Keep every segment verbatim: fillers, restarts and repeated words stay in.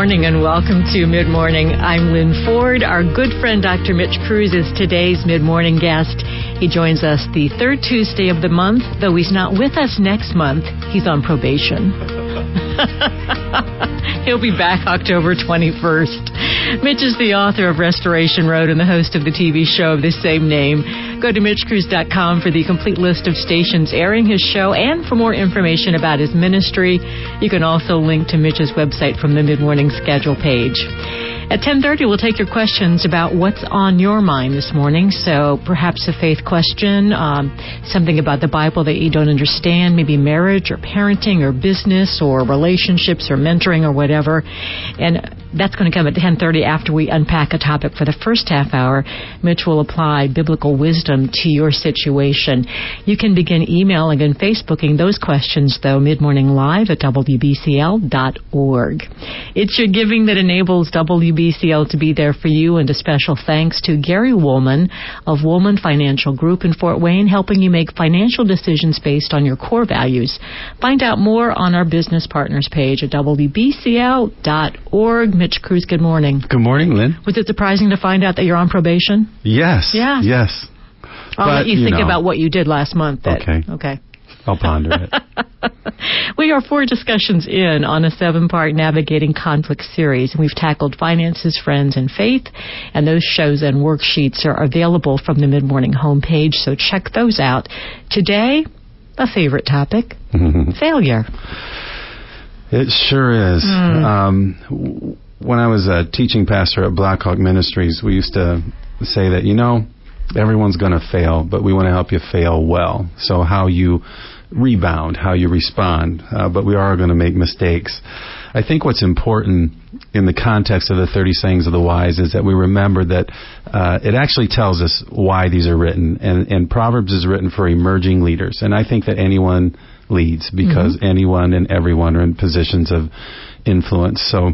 morning and welcome to Mid-Morning. I'm Lynn Ford. Our good friend Doctor Mitch Kruse is today's Mid-Morning guest. He joins us the third Tuesday of the month, though he's not with us next month. He's on probation. He'll be back October twenty-first. Mitch is the author of Restoration Road and the host of the T V show of the same name. Go to mitch kruse dot com for the complete list of stations airing his show and for more information about his ministry. You can also link to Mitch's website from the Mid-Morning schedule page. At ten thirty, we'll take your questions about what's on your mind this morning. So perhaps a faith question, um, something about the Bible that you don't understand, maybe marriage or parenting or business or relationships or mentoring or whatever. And that's going to come at ten thirty after we unpack a topic for the first half hour. Mitch will apply biblical wisdom to your situation. You can begin emailing and Facebooking those questions, though, Mid-Morning Live at W B C L dot org. It's your giving that enables W B C L to be there for you, and a special thanks to Gary Woolman of Woolman Financial Group in Fort Wayne, helping you make financial decisions based on your core values. Find out more on our business partners page at W B C L dot org. Mitch Kruse, good morning. Good morning, Lynn. Was it surprising to find out that you're on probation? Yes. Yeah. Yes. I'll but, let you, you think know. about what you did last month. That, okay. Okay. I'll ponder it. We are four discussions in on a seven-part Navigating Conflict series. We've tackled finances, friends, and faith, and those shows and worksheets are available from the Mid-Morning homepage, so check those out. Today, a favorite topic, failure. It sure is. Mm. Um, when I was a teaching pastor at Blackhawk Ministries, we used to say that, you know, everyone's going to fail, but we want to help you fail well. So how you rebound, how you respond, uh, but we are going to make mistakes. I think what's important in the context of the thirty sayings of the wise is that we remember that uh, it actually tells us why these are written. And, and Proverbs is written for emerging leaders. And I think that anyone leads because mm-hmm. anyone and everyone are in positions of influence. So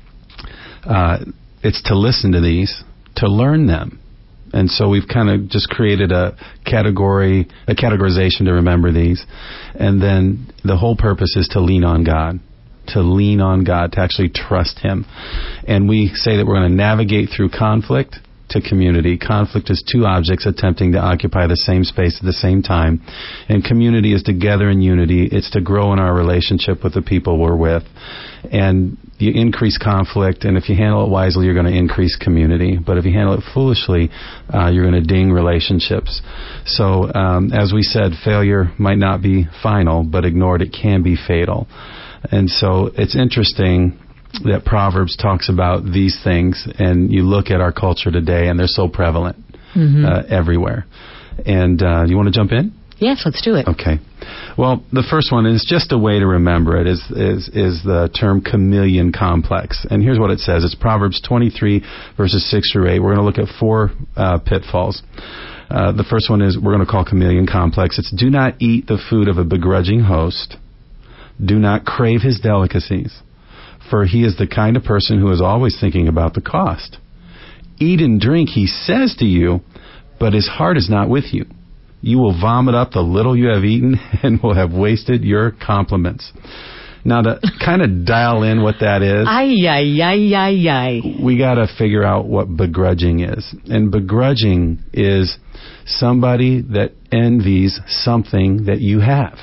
uh, it's to listen to these, to learn them. And so we've kind of just created a category, a categorization to remember these. And then the whole purpose is to lean on God, to lean on God, to actually trust Him. And we say that we're going to navigate through conflict to community. Conflict is two objects attempting to occupy the same space at the same time. And community is together in unity. It's to grow in our relationship with the people we're with. And you increase conflict, and if you handle it wisely, you're going to increase community. But if you handle it foolishly, uh, you're going to ding relationships. So, um, as we said, failure might not be final, but ignored, it can be fatal. And so it's interesting that Proverbs talks about these things, and you look at our culture today, and they're so prevalent mm-hmm. uh, everywhere. And uh, you want to jump in? Yes, let's do it. Okay. Well, the first one is just a way to remember it is is is the term chameleon complex. And here's what it says. It's Proverbs twenty-three, verses six through eight. We're going to look at four uh, pitfalls. Uh, the first one is we're going to call chameleon complex. It's do not eat the food of a begrudging host. Do not crave his delicacies, for he is the kind of person who is always thinking about the cost. Eat and drink, he says to you, but his heart is not with you. You will vomit up the little you have eaten and will have wasted your compliments. Now, to kind of dial in what that is, ay, ay, ay, ay, ay. we got to figure out what begrudging is. And begrudging is somebody that envies something that you have.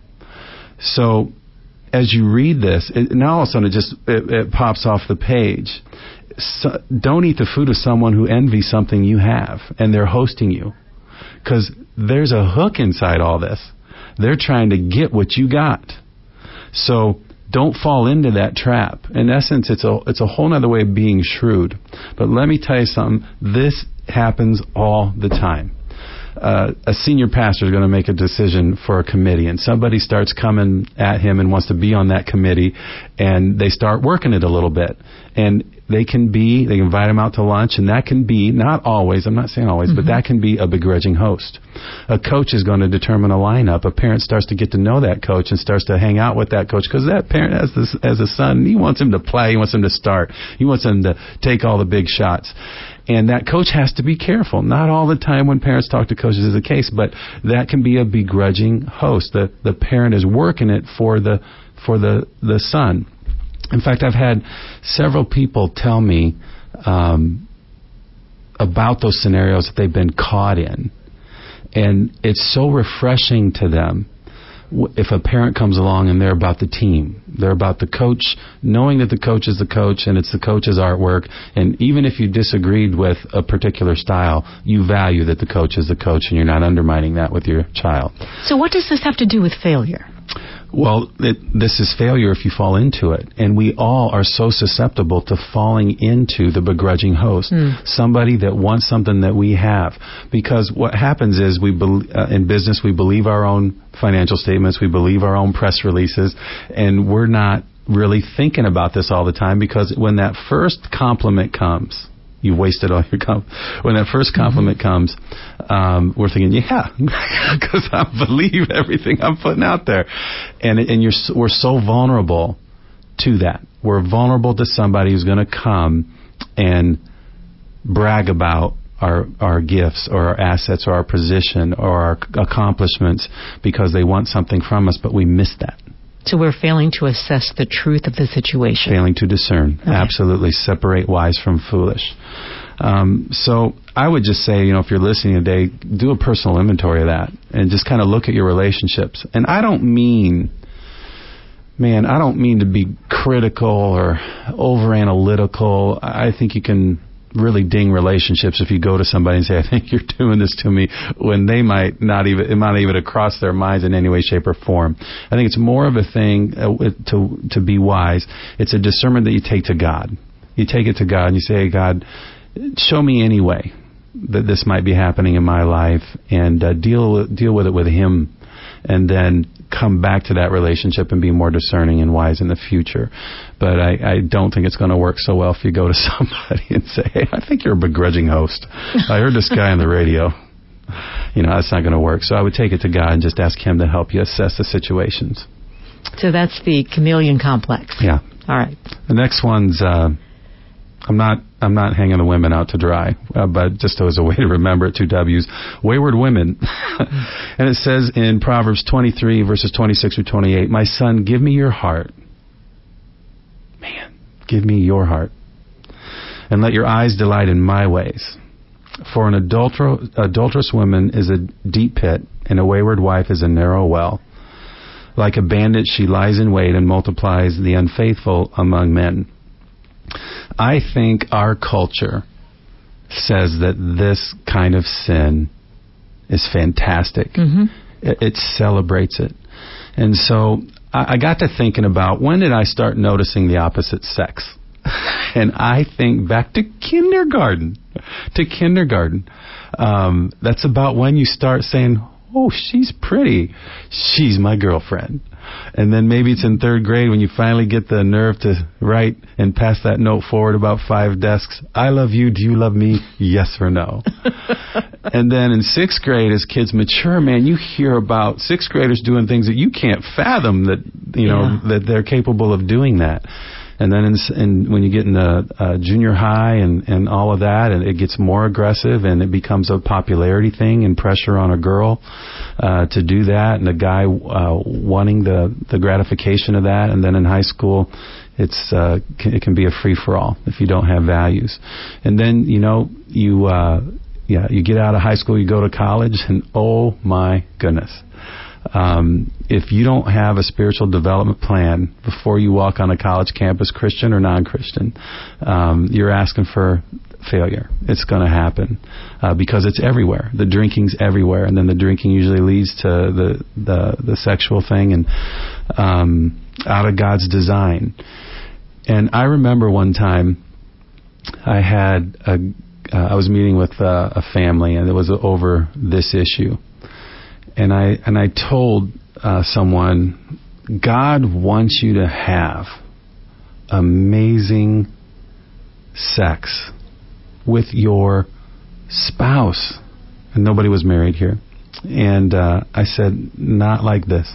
So, as you read this, it, now all of a sudden it just it, it pops off the page. So, don't eat the food of someone who envies something you have, and they're hosting you. Because there's a hook inside all this. They're trying to get what you got. So don't fall into that trap. In essence, it's a it's a whole other way of being shrewd. But let me tell you something. This happens all the time. Uh, a senior pastor is going to make a decision for a committee, and somebody starts coming at him and wants to be on that committee, and they start working it a little bit. And they can be, they invite him out to lunch, and that can be, not always, I'm not saying always, mm-hmm. but that can be a begrudging host. A coach is going to determine a lineup. A parent starts to get to know that coach and starts to hang out with that coach because that parent has this as a son. He wants him to play. He wants him to start. He wants him to take all the big shots. And that coach has to be careful. Not all the time when parents talk to coaches is the case, but that can be a begrudging host. The the parent is working it for the for the, the son. In fact, I've had several people tell me um, about those scenarios that they've been caught in. And it's so refreshing to them if a parent comes along and they're about the team. They're about the coach, knowing that the coach is the coach and it's the coach's artwork. And even if you disagreed with a particular style, you value that the coach is the coach and you're not undermining that with your child. So what does this have to do with failure? Well, it, this is failure if you fall into it. And we all are so susceptible to falling into the begrudging host, mm. somebody that wants something that we have. Because what happens is we be, uh, in business, we believe our own financial statements, we believe our own press releases, and we're not really thinking about this all the time, because when that first compliment comes, you've wasted all your com- when that first compliment mm-hmm. comes, um, we're thinking, yeah, because I believe everything I'm putting out there, and and you're we're so vulnerable to that. We're vulnerable to somebody who's going to come and brag about our our gifts or our assets or our position or our accomplishments because they want something from us, but we miss that. So we're failing to assess the truth of the situation. Failing to discern. Okay. Absolutely. Separate wise from foolish. Um, so I would just say, you know, if you're listening today, do a personal inventory of that and just kind of look at your relationships. And I don't mean, man, I don't mean to be critical or over-analytical. I think you can really ding relationships if you go to somebody and say, I think you're doing this to me, when they might not even, it might not even have crossed their minds in any way, shape, or form. I think it's more of a thing uh, to to be wise. It's a discernment that you take to God. You take it to God and you say, hey, God, show me any way that this might be happening in my life, and uh, deal with, deal with it with Him, and then come back to that relationship and be more discerning and wise in the future. But I, I don't think it's going to work so well if you go to somebody and say, hey, I think you're a begrudging host. I heard this guy on the radio. You know, that's not going to work. So I would take it to God and just ask Him to help you assess the situations. So that's the chameleon complex. Yeah. All right. The next one's, uh, I'm not I'm not hanging the women out to dry, uh, but just as a way to remember it, two W's, wayward women. And it says in Proverbs twenty-three, verses twenty-six through twenty-eight, my son, give me your heart. Man, give me your heart. And let your eyes delight in my ways. For an adulter- adulterous woman is a deep pit, and a wayward wife is a narrow well. Like a bandit, she lies in wait and multiplies the unfaithful among men. I think our culture says that this kind of sin is fantastic. Mm-hmm. It, it celebrates it. And so I, I got to thinking about, when did I start noticing the opposite sex? And I think back to kindergarten. To kindergarten. Um, that's about when you start saying, oh, she's pretty. She's my girlfriend. And then maybe it's in third grade when you finally get the nerve to write and pass that note forward about five desks. I love you. Do you love me? Yes or no? And then in sixth grade, as kids mature, man, you hear about sixth graders doing things that you can't fathom that, you know, yeah. that they're capable of doing that. And then in, in, when you get into uh, junior high and, and all of that, and it gets more aggressive and it becomes a popularity thing and pressure on a girl uh, to do that, and a guy uh, wanting the, the gratification of that. And then in high school, it's uh, it can be a free-for-all if you don't have values. And then, you know, you uh, yeah you get out of high school, you go to college, and oh my goodness. Um, if you don't have a spiritual development plan before you walk on a college campus, Christian or non-Christian, um, you're asking for failure. It's going to happen uh, because it's everywhere. The drinking's everywhere, and then the drinking usually leads to the the, the sexual thing, and um, out of God's design. And I remember one time I had a uh, I was meeting with uh, a family, and it was over this issue. And I and I told uh, someone, God wants you to have amazing sex with your spouse. And nobody was married here. And uh, I said, not like this.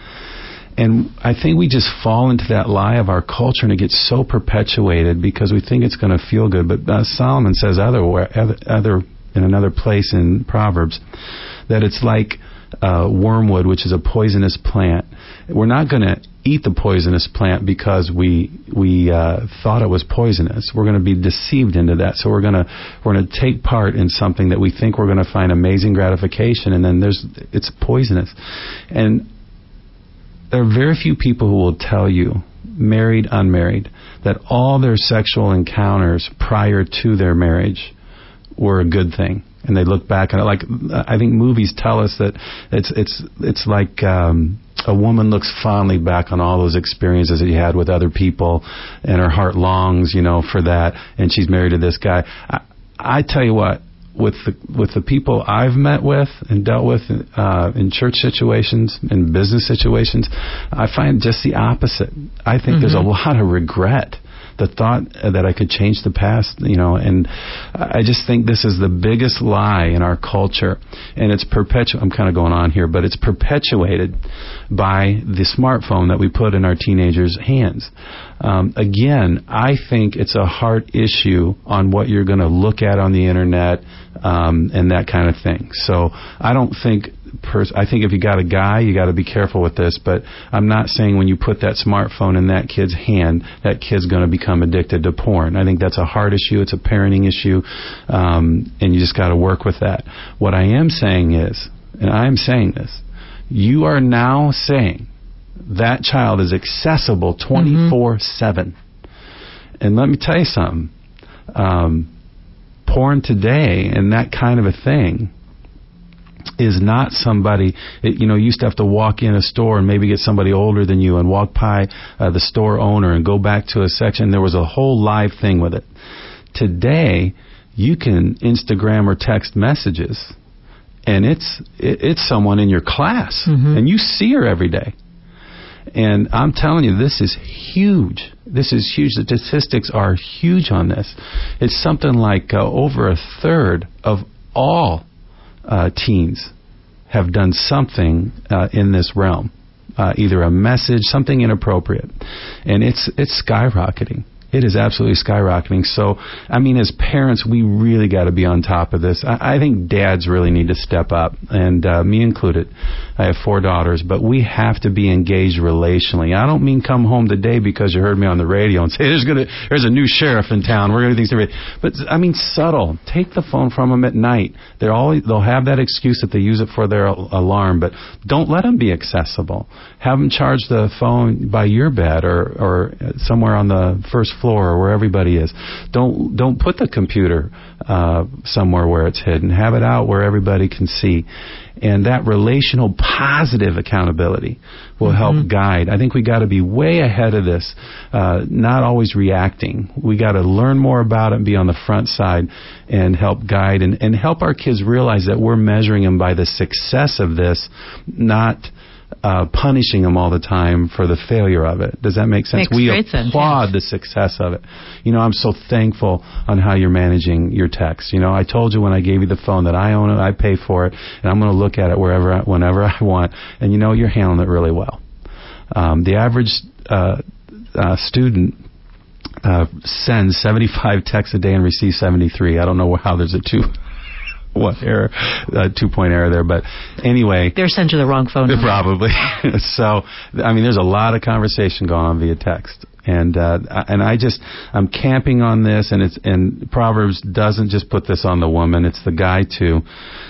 And I think we just fall into that lie of our culture, and it gets so perpetuated because we think it's going to feel good. But uh, Solomon says other, other, other in another place in Proverbs that it's like uh, wormwood, which is a poisonous plant. We're not going to eat the poisonous plant because we we uh, thought it was poisonous. We're going to be deceived into that. So we're going to we're going to take part in something that we think we're going to find amazing gratification, and then there's it's poisonous. And there are very few people who will tell you, married, unmarried, that all their sexual encounters prior to their marriage were a good thing. And they look back on it like, I think movies tell us that it's it's it's like um, a woman looks fondly back on all those experiences that you had with other people, and her heart longs, you know, for that. And she's married to this guy. I, I tell you what, with the with the people I've met with and dealt with uh, in church situations, in business situations, I find just the opposite. I think mm-hmm. there's a lot of regret. The thought that I could change the past, you know, and I just think this is the biggest lie in our culture, and it's perpetu- I'm kind of going on here, but it's perpetuated by the smartphone that we put in our teenagers' hands. Um, again, I think it's a heart issue on what you're going to look at on the internet um, and that kind of thing. So I don't think. Pers- I think if you got a guy, you got to be careful with this, but I'm not saying when you put that smartphone in that kid's hand, that kid's going to become addicted to porn. I think that's a heart issue, it's a parenting issue, um, and you just got to work with that. What I am saying is, and I am saying this, you are now saying that child is accessible twenty-four seven. Mm-hmm. And let me tell you something, um, porn today and that kind of a thing is not somebody, it, you know, you used to have to walk in a store and maybe get somebody older than you and walk by uh, the store owner and go back to a section. There was a whole live thing with it. Today, you can Instagram or text messages, and it's it, it's someone in your class, mm-hmm. and you see her every day. And I'm telling you, this is huge. This is huge. The statistics are huge on this. It's something like uh, over a third of all Uh, teens have done something uh, in this realm, uh, either a message, something inappropriate, and it's it's skyrocketing. It is absolutely skyrocketing. So, I mean, as parents, we really got to be on top of this. I, I think dads really need to step up, and uh, me included. I have four daughters, but we have to be engaged relationally. I don't mean come home today because you heard me on the radio and say there's gonna there's a new sheriff in town. We're gonna do things different. But I mean, subtle. Take the phone from them at night. They're always they'll have that excuse that they use it for their alarm, but don't let them be accessible. Have them charge the phone by your bed or or somewhere on the first floor or where everybody is. Don't don't put the computer uh, somewhere where it's hidden. Have it out where everybody can see. And that relational positive accountability will mm-hmm. help guide. I think we got to be way ahead of this, uh, not always reacting. We got to learn more about it and be on the front side and help guide and, and help our kids realize that we're measuring them by the success of this, not Uh, punishing them all the time for the failure of it. Does that make sense? Makes we great sense, applaud yes. the success of it. You know, I'm so thankful on how you're managing your texts. You know, I told you when I gave you the phone that I own it, I pay for it, and I'm going to look at it wherever, I, whenever I want. And you know, you're handling it really well. Um, the average uh, uh, student uh, sends seventy-five texts a day and receives seventy-three. I don't know how there's a two. What error, uh, two point error there, but anyway. They're sent to the wrong phone number. Probably. So, I mean, there's a lot of conversation going on via text. And, uh, and I just, I'm camping on this, and it's, and Proverbs doesn't just put this on the woman, it's the guy too.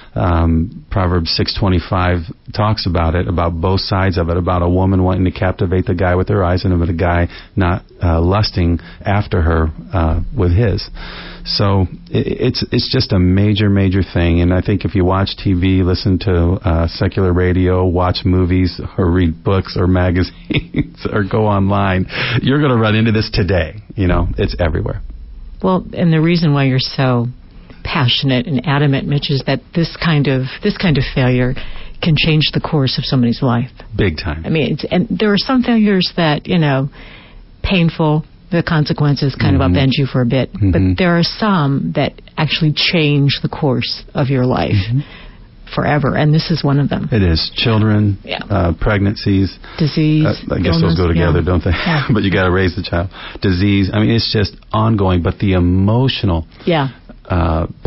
Um, Proverbs six twenty-five talks about it, about both sides of it, about a woman wanting to captivate the guy with her eyes and about a guy not uh, lusting after her uh, with his. So it, it's it's just a major, major thing. And I think if you watch T V, listen to uh, secular radio, watch movies, or read books or magazines, or go online, you're going to run into this today. You know, it's everywhere. Well, and the reason why you're so passionate and adamant, Mitch, is that this kind of this kind of failure can change the course of somebody's life. Big time. I mean, it's, and there are some failures that, you know, painful, the consequences kind mm-hmm. of upend you for a bit, mm-hmm. but there are some that actually change the course of your life mm-hmm. forever, and this is one of them. It is. Children, yeah. uh, pregnancies. Disease. Uh, I guess illness, those go together, yeah. don't they? Yeah. But you got to raise the child. Disease. I mean, it's just ongoing, but the emotional yeah. uh,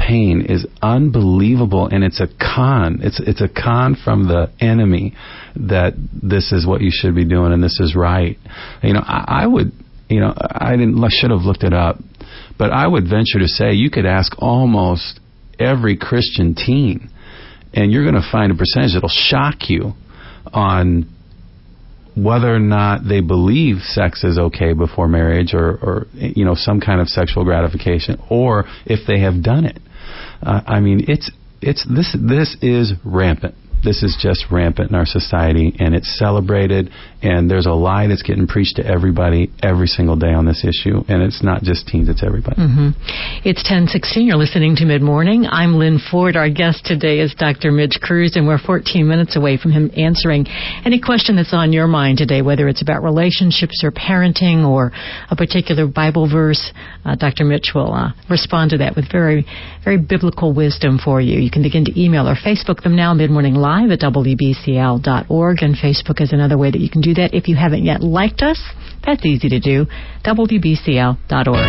pain is unbelievable, and it's a con. It's it's a con from the enemy that this is what you should be doing and this is right. You know, I, I would, you know, I didn't I should have looked it up, but I would venture to say you could ask almost every Christian teen, and you're going to find a percentage that'll shock you on whether or not they believe sex is okay before marriage, or, or you know, some kind of sexual gratification, or if they have done it. Uh, I mean, it's it's this this is rampant. This is just rampant in our society, and it's celebrated, and there's a lie that's getting preached to everybody every single day on this issue, and it's not just teens, it's everybody. Mm-hmm. It's ten sixteen. You're listening to Mid-Morning. I'm Lynn Ford. Our guest today is Doctor Mitch Kruse, and we're fourteen minutes away from him answering any question that's on your mind today, whether it's about relationships or parenting or a particular Bible verse. Uh, Doctor Mitch will uh, respond to that with very, very biblical wisdom for you. You can begin to email or Facebook them now, Mid-Morning Live at W B C L dot org, and Facebook is another way that you can do that. If you haven't yet liked us, that's easy to do, W B C L dot org.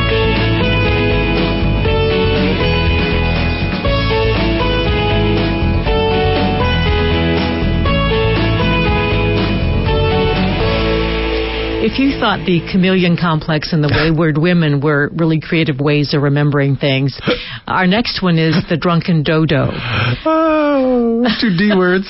If you thought the chameleon complex and the wayward women were really creative ways of remembering things, our next one is the drunken dodo. Oh, two D words.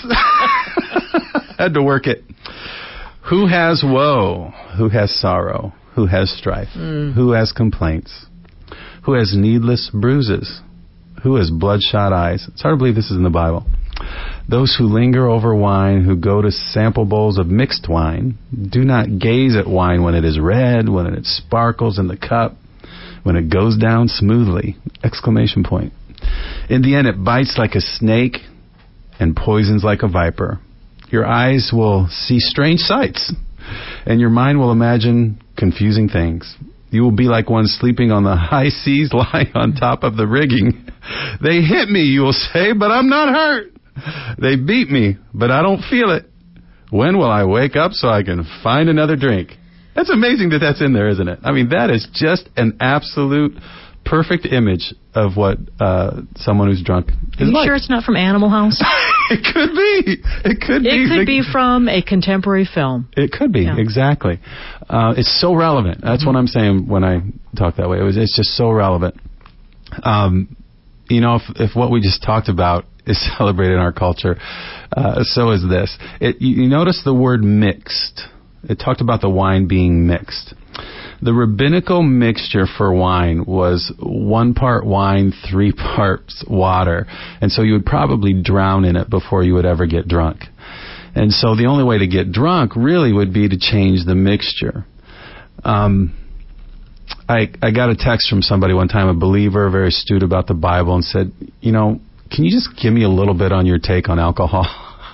Had to work it. Who has woe? Who has sorrow? Who has strife? Mm. Who has complaints? Who has needless bruises? Who has bloodshot eyes? It's hard to believe this is in the Bible. Those who linger over wine, who go to sample bowls of mixed wine, do not gaze at wine when it is red, when it sparkles in the cup, when it goes down smoothly! Exclamation point. In the end, it bites like a snake and poisons like a viper. Your eyes will see strange sights, and your mind will imagine confusing things. You will be like one sleeping on the high seas, lying on top of the rigging. They hit me, you will say, but I'm not hurt. They beat me, but I don't feel it. When will I wake up so I can find another drink? That's amazing that that's in there, isn't it? I mean, that is just an absolute perfect image of what uh, someone who's drunk is Are you like. sure it's not from Animal House? It could be. It could it be. It could be from a contemporary film. It could be, yeah. Exactly. Uh, it's so relevant. That's mm-hmm. what I'm saying when I talk that way. It was, it's just so relevant. Um, you know, if, if what we just talked about is celebrated in our culture, uh, so is this. It, you, you notice the word mixed. It talked about the wine being mixed. The rabbinical mixture for wine was one part wine, three parts water. And so you would probably drown in it before you would ever get drunk. And so the only way to get drunk really would be to change the mixture. Um, I, I got a text from somebody one time, a believer, very astute about the Bible, and said, you know, can you just give me a little bit on your take on alcohol?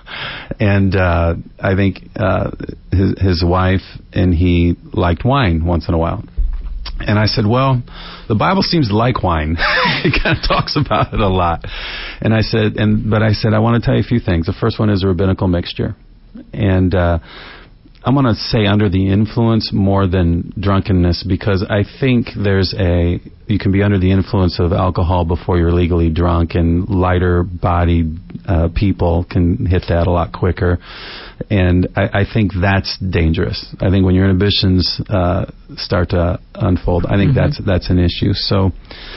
And uh, I think uh, his, his wife and he liked wine once in a while. And I said, well, the Bible seems to like wine. It kind of talks about it a lot. And I said, and but I said, I want to tell you a few things. The first one is a rabbinical mixture. And uh, I'm going to say under the influence more than drunkenness, because I think there's a, you can be under the influence of alcohol before you're legally drunk, and lighter bodied uh, people can hit that a lot quicker. And I, I think that's dangerous. I think when your inhibitions uh, start to unfold, I think mm-hmm. that's that's an issue. So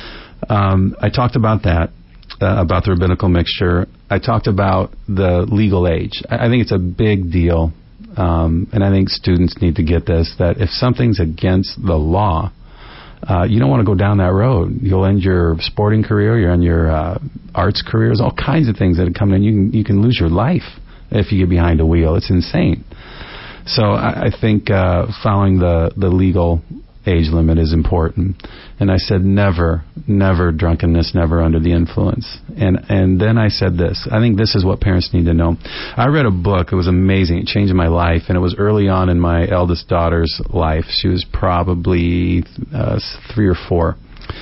um, I talked about that, uh, about the rabbinical mixture. I talked about the legal age. I, I think it's a big deal. Um, and I think students need to get this, that if something's against the law, uh, you don't want to go down that road. You'll end your sporting career, you'll end your uh, arts career. There's all kinds of things that come in. You can, you can lose your life if you get behind a wheel. It's insane. So I, I think uh, following the, the legal age limit is important. And I said never, never drunkenness, never under the influence. And and then I said this. I think this is what parents need to know. I read a book. It was amazing. It changed my life. And it was early on in my eldest daughter's life. She was probably uh, three or four.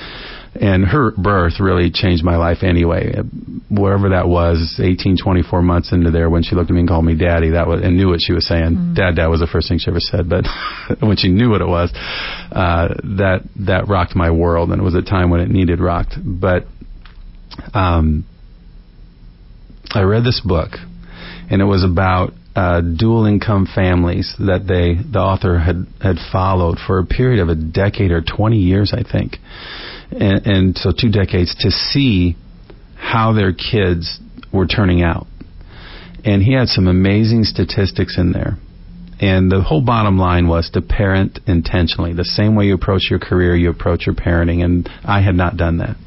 And her birth really changed my life anyway. Wherever that was, eighteen, twenty-four months into there, when she looked at me and called me daddy, that was, and knew what she was saying. Mm-hmm. Dad, dad was the first thing she ever said. But when she knew what it was, uh, that, that rocked my world. And it was a time when it needed rocked. But um, I read this book, and it was about uh, dual income families that they, the author had, had followed for a period of a decade or twenty years, I think. And, and so two decades to see how their kids were turning out. And he had some amazing statistics in there. And the whole bottom line was to parent intentionally. The same way you approach your career, you approach your parenting. And I had not done that.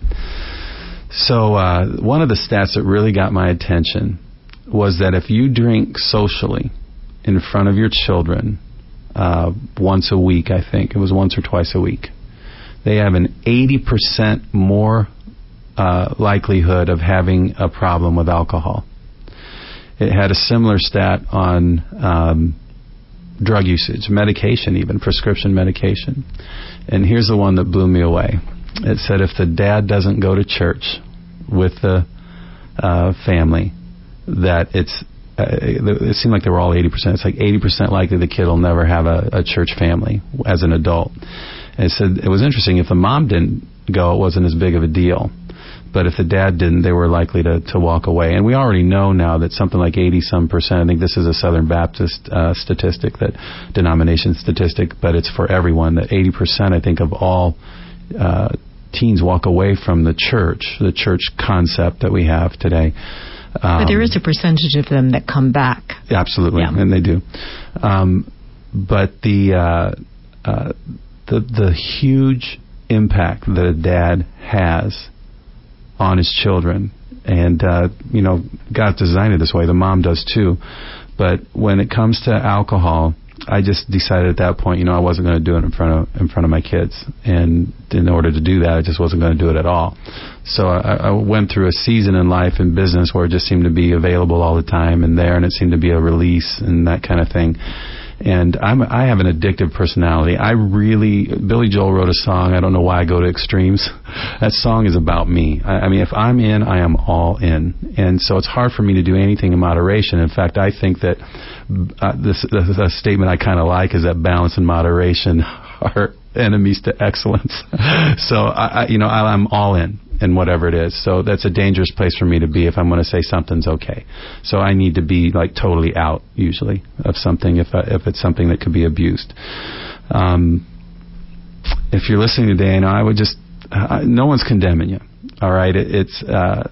So uh, one of the stats that really got my attention was that if you drink socially in front of your children uh, once a week, I think, it was once or twice a week, they have an eighty percent more uh, likelihood of having a problem with alcohol. It had a similar stat on um, drug usage, medication even, prescription medication. And here's the one that blew me away. It said if the dad doesn't go to church with the uh, family, that it's, uh, it seemed like they were all eighty percent. It's like eighty percent likely the kid will never have a, a church family as an adult. And it said it was interesting. If the mom didn't go, it wasn't as big of a deal. But if the dad didn't, they were likely to, to walk away. And we already know now that something like eighty-some percent, I think this is a Southern Baptist uh, statistic, that denomination statistic, but it's for everyone, that eighty percent, I think, of all uh, teens walk away from the church, the church concept that we have today. Um, but there is a percentage of them that come back. Absolutely, yeah. And they do. Um, but the, uh, uh, the the huge impact that a dad has on his children, and uh, you know, God designed it this way. The mom does too. But when it comes to alcohol, I just decided at that point, you know, I wasn't going to do it in front of in front of my kids, and in order to do that, I just wasn't going to do it at all. So I, I went through a season in life and business where it just seemed to be available all the time and there, and it seemed to be a release and that kind of thing. And I'm, I have an addictive personality. I really, Billy Joel wrote a song, I don't know why I go to extremes. That song is about me. I, I mean, if I'm in, I am all in. And so it's hard for me to do anything in moderation. In fact, I think that uh, this, this, this statement I kind of like is that balance and moderation are enemies to excellence. So, I, I, you know, I, I'm all in. And whatever it is. So that's a dangerous place for me to be if I'm going to say something's okay. So I need to be like totally out usually of something if I, if it's something that could be abused. Um, if you're listening today, you know, I would just, uh, no one's condemning you. All right. It, it's, uh,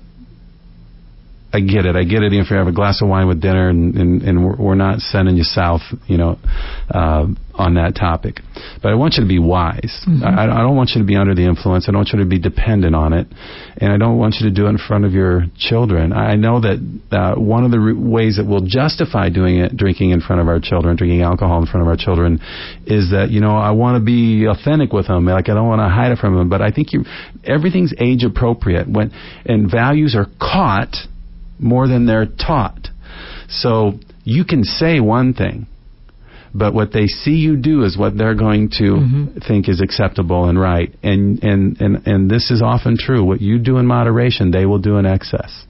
I get it. I get it. If you have a glass of wine with dinner, and, and, and we're, we're not sending you south, you know, uh, on that topic. But I want you to be wise. Mm-hmm. I, I don't want you to be under the influence. I don't want you to be dependent on it. And I don't want you to do it in front of your children. I know that uh, one of the re- ways that we'll justify doing it, drinking in front of our children, drinking alcohol in front of our children, is that, you know, I want to be authentic with them. Like, I don't want to hide it from them. But I think you, everything's age appropriate. When, and values are caught more than they're taught. So you can say one thing, but what they see you do is what they're going to mm-hmm. think is acceptable and right. And, and, and, and this is often true. What you do in moderation, they will do in excess.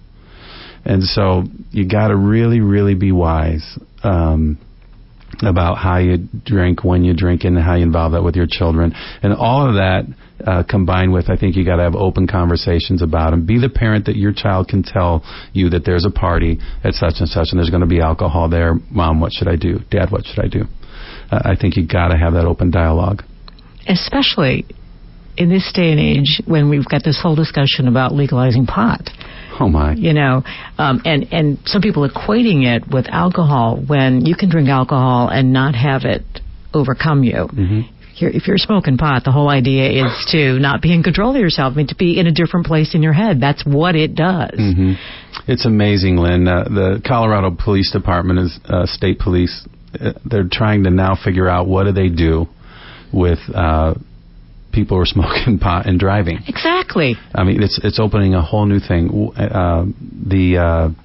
And so you got to really, really be wise um, about how you drink, when you drink, and how you involve that with your children. And all of that uh, combined with, I think you got to have open conversations about them. Be the parent that your child can tell you that there's a party at such and such, and there's going to be alcohol there. Mom, what should I do? Dad, what should I do? Uh, I think you got to have that open dialogue. Especially in this day and age when we've got this whole discussion about legalizing pot. Oh, my. You know, um, and, and some people equating it with alcohol when you can drink alcohol and not have it overcome you. Mm-hmm. If, you're, if you're smoking pot, the whole idea is to not be in control of yourself, I mean, to be in a different place in your head. That's what it does. Mm-hmm. It's amazing, Lynn. Uh, the Colorado Police Department, is uh, state police, uh, they're trying to now figure out what do they do with uh people who are smoking pot and driving. Exactly. I mean, it's it's opening a whole new thing. Uh, the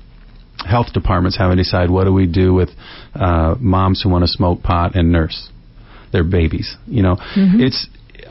uh, health department's having to decide what do we do with uh, moms who want to smoke pot and nurse their babies. You know, mm-hmm. it's.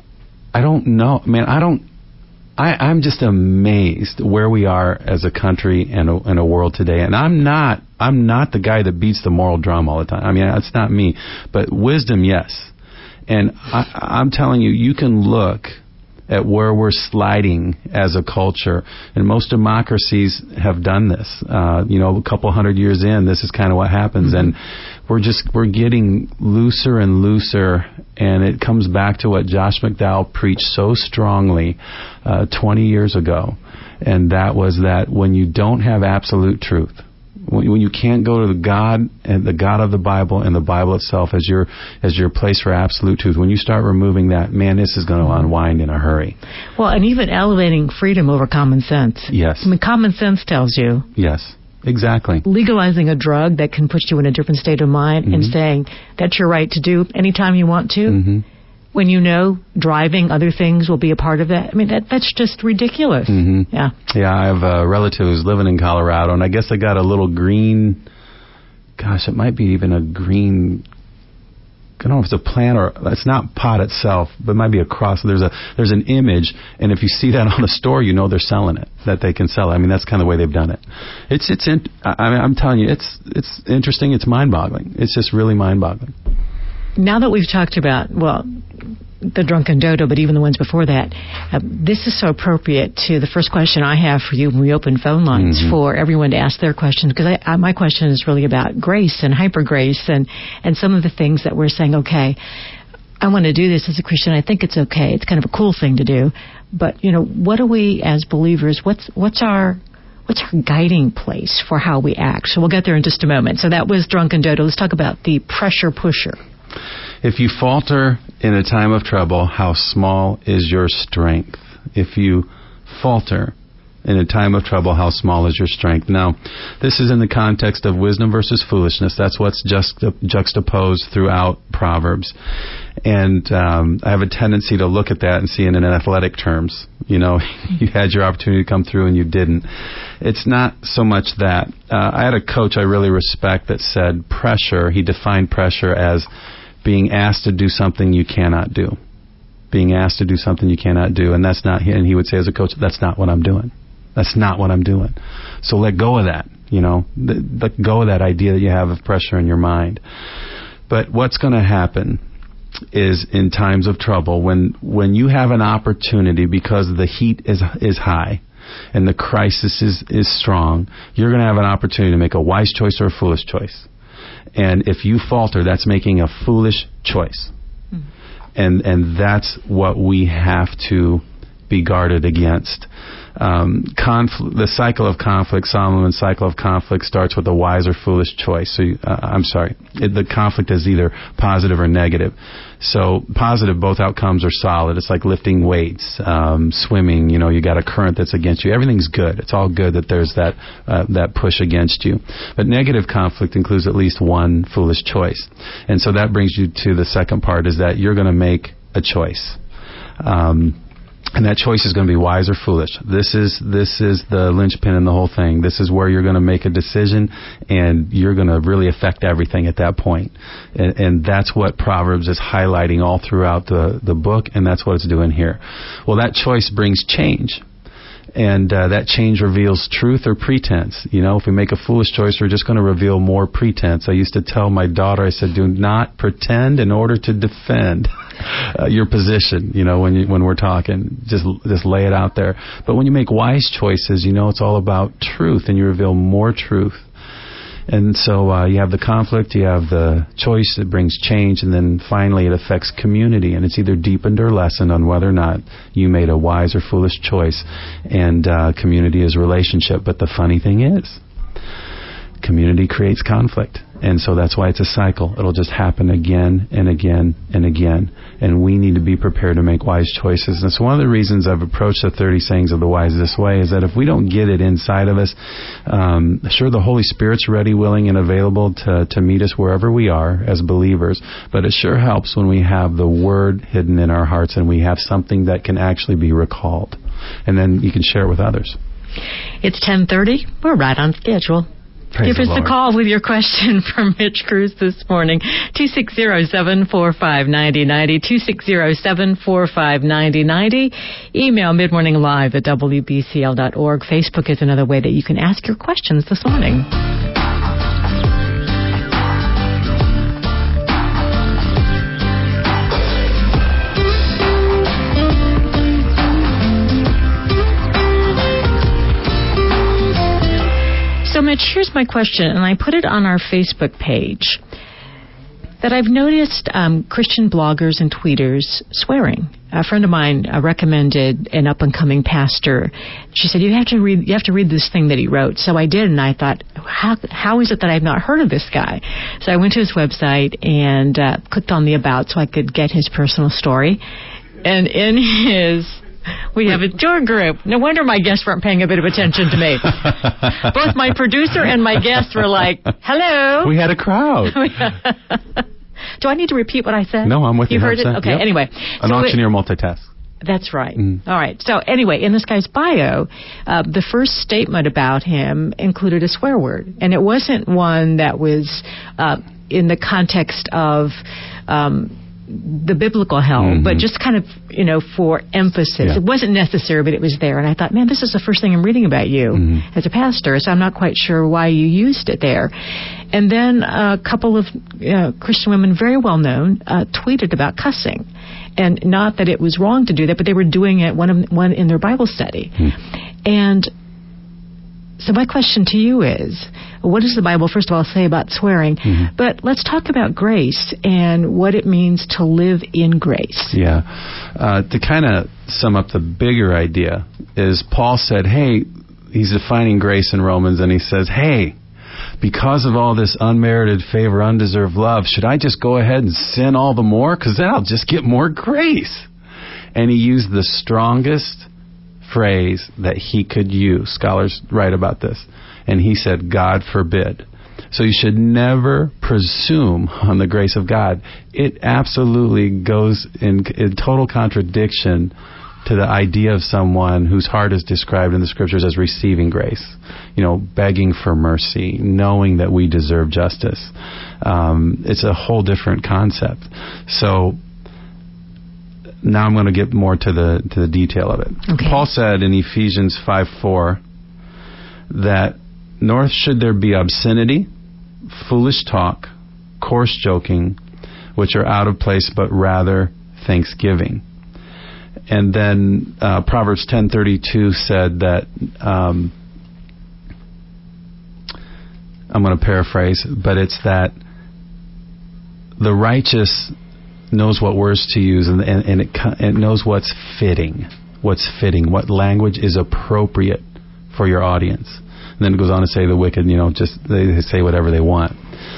I don't know, man. I don't. I, I'm just amazed where we are as a country and a, and a world today. And I'm not. I'm not the guy that beats the moral drum all the time. I mean, that's not me. But wisdom, yes. And I, I'm telling you, you can look at where we're sliding as a culture. And most democracies have done this. Uh, you know, a couple hundred years in, this is kind of what happens. Mm-hmm. And we're just, we're getting looser and looser. And it comes back to what Josh McDowell preached so strongly uh, twenty years ago. And that was that when you don't have absolute truth, when you can't go to the God and the God of the Bible and the Bible itself as your as your place for absolute truth, when you start removing that, man, this is going to unwind in a hurry. Well, and even elevating freedom over common sense. Yes. I mean, common sense tells you. Yes, exactly. Legalizing a drug that can put you in a different state of mind mm-hmm. and saying that's your right to do anytime you want to. Mm-hmm. When you know driving, other things will be a part of that. I mean, that that's just ridiculous. Mm-hmm. Yeah. Yeah, I have a relative who's living in Colorado, and I guess they got a little green, gosh, it might be even a green, I don't know if it's a plant or, it's not pot itself, but it might be a cross. There's a there's an image, and if you see that on the store, you know they're selling it, that they can sell it. I mean, that's kind of the way they've done it. It's, it's in, I mean, I'm telling you, it's it's interesting, it's mind-boggling. It's just really mind-boggling. Now that we've talked about, well, the Drunken Dodo, but even the ones before that, uh, this is so appropriate to the first question I have for you when we open phone lines mm-hmm. for everyone to ask their questions, because I, I, my question is really about grace and hyper grace and, and some of the things that we're saying, okay, I want to do this as a Christian. I think it's okay. It's kind of a cool thing to do. But, you know, what do we as believers, what's what's our... What's our guiding place for how we act? So we'll get there in just a moment. So that was Drunken Dodo. Let's talk about the pressure pusher. If you falter in a time of trouble, how small is your strength? If you falter in a time of trouble, how small is your strength? Now, this is in the context of wisdom versus foolishness. That's what's juxtap- juxtaposed throughout Proverbs. And um, I have a tendency to look at that and see it in athletic terms. You know, you had your opportunity to come through and you didn't. It's not so much that. Uh, I had a coach I really respect that said pressure, he defined pressure as being asked to do something you cannot do. Being asked to do something you cannot do. And that's not, and he would say as a coach, that's not what I'm doing. That's not what I'm doing. So let go of that, you know. Let go of that idea that you have of pressure in your mind. But what's going to happen is in times of trouble, when when you have an opportunity because the heat is is high and the crisis is, is strong, you're going to have an opportunity to make a wise choice or a foolish choice. And if you falter, that's making a foolish choice. Mm-hmm. And and that's what we have to be guarded against. Um, confl- the cycle of conflict, Solomon's cycle of conflict starts with a wise or foolish choice. So, you, uh, I'm sorry, it, the conflict is either positive or negative. So, positive, both outcomes are solid. It's like lifting weights, um, swimming. You know, you got a current that's against you. Everything's good. It's all good that there's that uh, that push against you. But negative conflict includes at least one foolish choice. And so that brings you to the second part: is that you're going to make a choice. Um, And that choice is going to be wise or foolish. This is this is the linchpin in the whole thing. This is where you're going to make a decision, and you're going to really affect everything at that point. And, and that's what Proverbs is highlighting all throughout the, the book, and that's what it's doing here. Well, that choice brings change. And uh, that change reveals truth or pretense. You know, if we make a foolish choice, we're just going to reveal more pretense. I used to tell my daughter, I said, do not pretend in order to defend uh, your position, you know, when you, when we're talking. Just just lay it out there. But when you make wise choices, you know, it's all about truth, and you reveal more truth. And so uh, you have the conflict, you have the choice that brings change, and then finally it affects community, and it's either deepened or lessened on whether or not you made a wise or foolish choice. And uh, community is relationship. But the funny thing is, community creates conflict. And so that's why it's a cycle. It'll just happen again and again and again. And we need to be prepared to make wise choices. And so one of the reasons I've approached the thirty sayings of the wise this way is that if we don't get it inside of us, um, sure, the Holy Spirit's ready, willing, and available to, to meet us wherever we are as believers. But it sure helps when we have the Word hidden in our hearts and we have something that can actually be recalled. And then you can share it with others. It's ten thirty. We're right on schedule. Praise Give us Lord. a call with your question from Mitch Cruz this morning. two six zero, seven four five, nine zero nine zero, two six zero, seven four five, nine zero nine zero. Email midmorninglive at w b c l dot org. Facebook is another way that you can ask your questions this morning. here's my question, and I put it on our Facebook page, that I've noticed um, Christian bloggers and tweeters swearing. A friend of mine uh, recommended an up-and-coming pastor. She said, you have to read you have to read this thing that he wrote. So I did, and I thought, how, how is it that I've not heard of this guy? So I went to his website and uh, clicked on the About so I could get his personal story. And in his... We have a tour group. No wonder my guests weren't paying a bit of attention to me. Both my producer and my guests were like, hello. We had a crowd. Do I need to repeat what I said? No, I'm with you. You heard it? Okay, yep. Anyway. An so auctioneer it, multitask. That's right. Mm. All right. So anyway, in this guy's bio, uh, the first statement about him included a swear word. And it wasn't one that was uh, in the context of... Um, the biblical hell, mm-hmm. but just kind of, you know, for emphasis. Yeah. It wasn't necessary, but it was there. And I thought, man, this is the first thing I'm reading about you mm-hmm. as a pastor, so I'm not quite sure why you used it there. And then a couple of uh, Christian women, very well known, uh, tweeted about cussing. And not that it was wrong to do that, but they were doing it one, of, one in their Bible study. Mm-hmm. And so my question to you is, what does the Bible, first of all, say about swearing? Mm-hmm. But let's talk about grace and what it means to live in grace. Yeah. Uh, to kind of sum up the bigger idea is Paul said, hey, he's defining grace in Romans, and he says, hey, because of all this unmerited favor, undeserved love, should I just go ahead and sin all the more? Because then I'll just get more grace. And he used the strongest phrase that he could use. Scholars write about this. And he said, God forbid. So you should never presume on the grace of God. It absolutely goes in, in total contradiction to the idea of someone whose heart is described in the Scriptures as receiving grace. You know, begging for mercy, knowing that we deserve justice. Um, it's a whole different concept. So now I'm going to get more to the to the detail of it. Okay. Paul said in Ephesians five four that nor should there be obscenity, foolish talk, coarse joking, which are out of place, but rather thanksgiving. And then uh, Proverbs ten thirty-two said that, um, I'm going to paraphrase, but it's that the righteous knows what words to use, and, and, and it, it knows what's fitting, what's fitting, what language is appropriate for your audience. And then it goes on to say the wicked, you know, just they, they say whatever they want.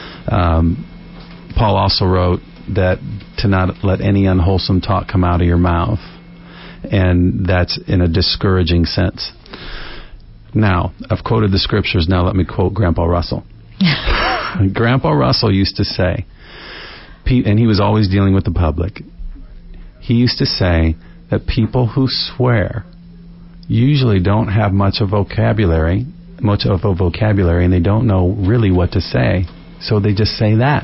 Um, Paul also wrote that to not let any unwholesome talk come out of your mouth, and that's in a discouraging sense. Now, I've quoted the Scriptures. Now let me quote Grandpa Russell. Grandpa Russell used to say, and he was always dealing with the public, he used to say that people who swear usually don't have much of vocabulary, much of a vocabulary, and they don't know really what to say, so they just say that.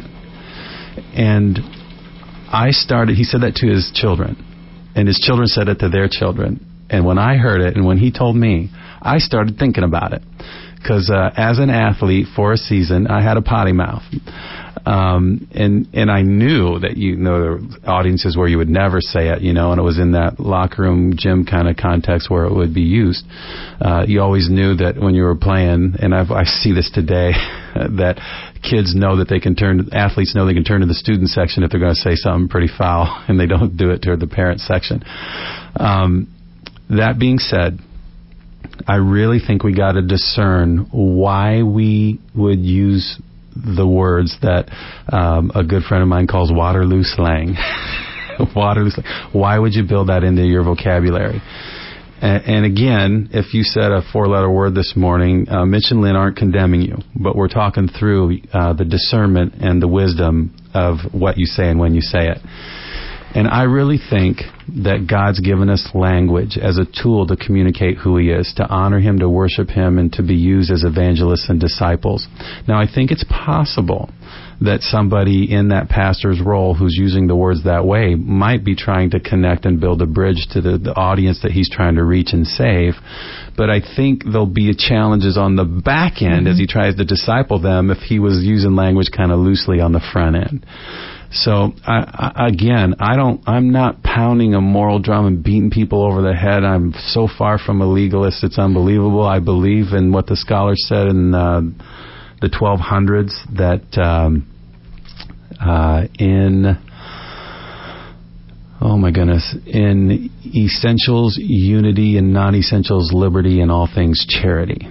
And I started, he said that to his children, and his children said it to their children. And when I heard it, and when he told me, I started thinking about it. Because uh, as an athlete for a season, I had a potty mouth. Um, and, and I knew that, you know, there were audiences where you would never say it, you know, and it was in that locker room, gym kind of context where it would be used. Uh, you always knew that when you were playing, and I've, I see this today, that kids know that they can turn, athletes know they can turn to the student section if they're going to say something pretty foul, and they don't do it to the parent section. Um, that being said, I really think we got to discern why we would use the words that um, a good friend of mine calls Waterloo slang. Waterloo slang. Why would you build that into your vocabulary? And, and again, if you said a four-letter word this morning, uh, Mitch and Lynn aren't condemning you, but we're talking through uh, the discernment and the wisdom of what you say and when you say it. And I really think that God's given us language as a tool to communicate who He is, to honor Him, to worship Him, and to be used as evangelists and disciples. Now, I think it's possible that somebody in that pastor's role who's using the words that way might be trying to connect and build a bridge to the, the audience that he's trying to reach and save. But I think there'll be challenges on the back end mm-hmm. as he tries to disciple them if he was using language kind of loosely on the front end. So I, I, again, I don't. I'm not pounding a moral drum and beating people over the head. I'm so far from a legalist; it's unbelievable. I believe in what the scholars said in uh, the twelve hundreds that um, uh, in oh my goodness in essentials unity and non-essentials liberty and all things charity.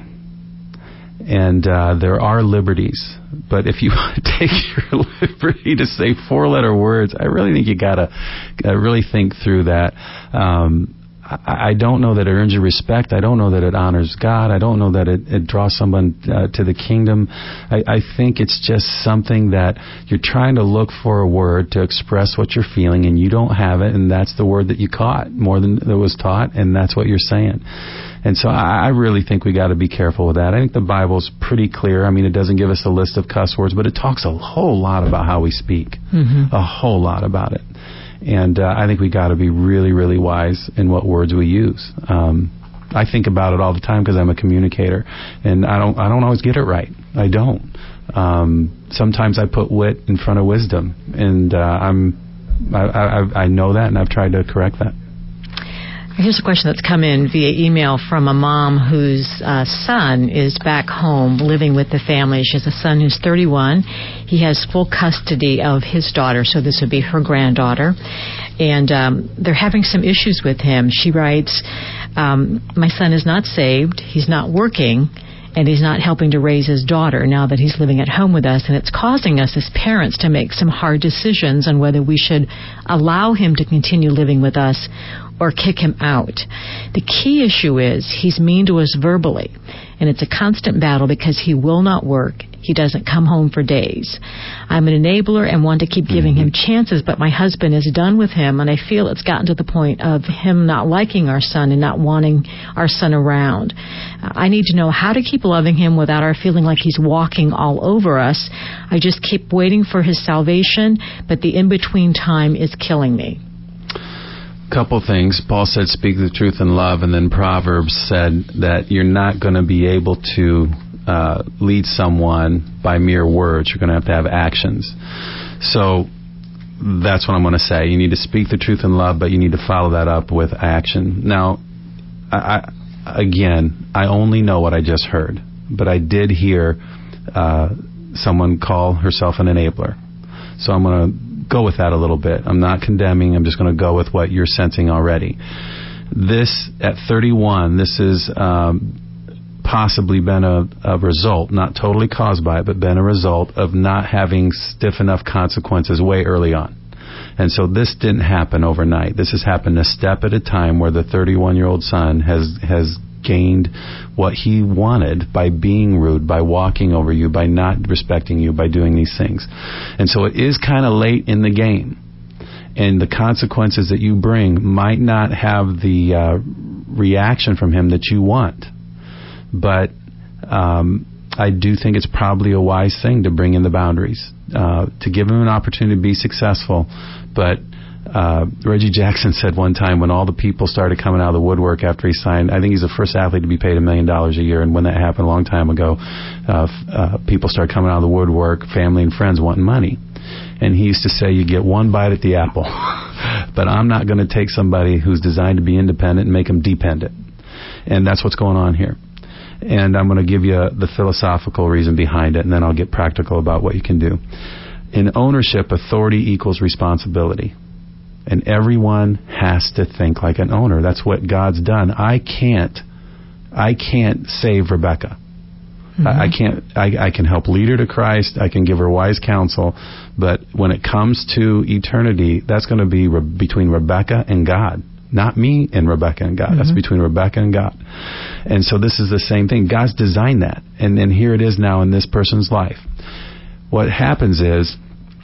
And uh, there are liberties, but if you take your liberty to say four-letter words, I really think you gotta, gotta really think through that. Um, I, I don't know that it earns your respect. I don't know that it honors God. I don't know that it, it draws someone uh, to the kingdom. I, I think it's just something that you're trying to look for a word to express what you're feeling, and you don't have it, and that's the word that you caught more than that was taught, and that's what you're saying. And so I, I really think we got to be careful with that. I think the Bible's pretty clear. I mean, it doesn't give us a list of cuss words, but it talks a whole lot about how we speak, mm-hmm. a whole lot about it. And uh, I think we got to be really, really wise in what words we use. Um, I think about it all the time because I'm a communicator, and I don't, I don't always get it right. I don't. Um, sometimes I put wit in front of wisdom, and uh, I'm, I, I, I know that, and I've tried to correct that. Here's a question that's come in via email from a mom whose uh, son is back home living with the family. She has a son who's thirty-one. He has full custody of his daughter, so this would be her granddaughter. And um, they're having some issues with him. She writes, um, my son is not saved, he's not working, and he's not helping to raise his daughter now that he's living at home with us, and it's causing us as parents to make some hard decisions on whether we should allow him to continue living with us or kick him out. The key issue is he's mean to us verbally, and it's a constant battle because he will not work. He doesn't come home for days. I'm an enabler and want to keep giving him chances, but my husband is done with him, and I feel it's gotten to the point of him not liking our son and not wanting our son around. I need to know how to keep loving him without our feeling like he's walking all over us. I just keep waiting for his salvation, but the in-between time is killing me. Couple things. Paul said, speak the truth in love, and then Proverbs said that you're not going to be able to uh, lead someone by mere words. You're going to have to have actions. So that's what I'm going to say. You need to speak the truth in love, but you need to follow that up with action. Now, I, I, again, I only know what I just heard, but I did hear uh, someone call herself an enabler. So I'm going to go with that a little bit. I'm not condemning. I'm just going to go with what you're sensing already. This, at thirty-one, this has um, possibly been a, a result, not totally caused by it, but been a result of not having stiff enough consequences way early on. And so this didn't happen overnight. This has happened a step at a time where the thirty-one-year-old son has has gained what he wanted by being rude, by walking over you, by not respecting you, by doing these things. And so it is kind of late in the game. And the consequences that you bring might not have the uh, reaction from him that you want. But um, I do think it's probably a wise thing to bring in the boundaries, uh, to give him an opportunity to be successful. But Uh, Reggie Jackson said one time when all the people started coming out of the woodwork after he signed, I think he's the first athlete to be paid a million dollars a year, and when that happened a long time ago, uh, uh, people started coming out of the woodwork, family and friends wanting money. And he used to say, you get one bite at the apple, but I'm not going to take somebody who's designed to be independent and make them dependent. And that's what's going on here. And I'm going to give you the philosophical reason behind it, and then I'll get practical about what you can do. In ownership, authority equals responsibility. And everyone has to think like an owner. That's what God's done. I can't, I can't save Rebecca. Mm-hmm. I, I can't. I, I can help lead her to Christ. I can give her wise counsel. But when it comes to eternity, that's going to be re- between Rebecca and God, not me and Rebecca and God. Mm-hmm. That's between Rebecca and God. And so this is the same thing. God's designed that, and and here it is now in this person's life. What happens is,